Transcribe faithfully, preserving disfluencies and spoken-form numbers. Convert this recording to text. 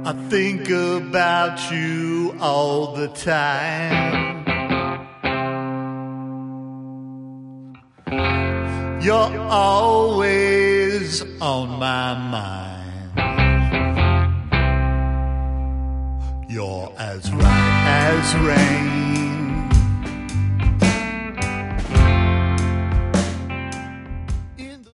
I think about you all the time. You're always on my mind. You're as right as rain.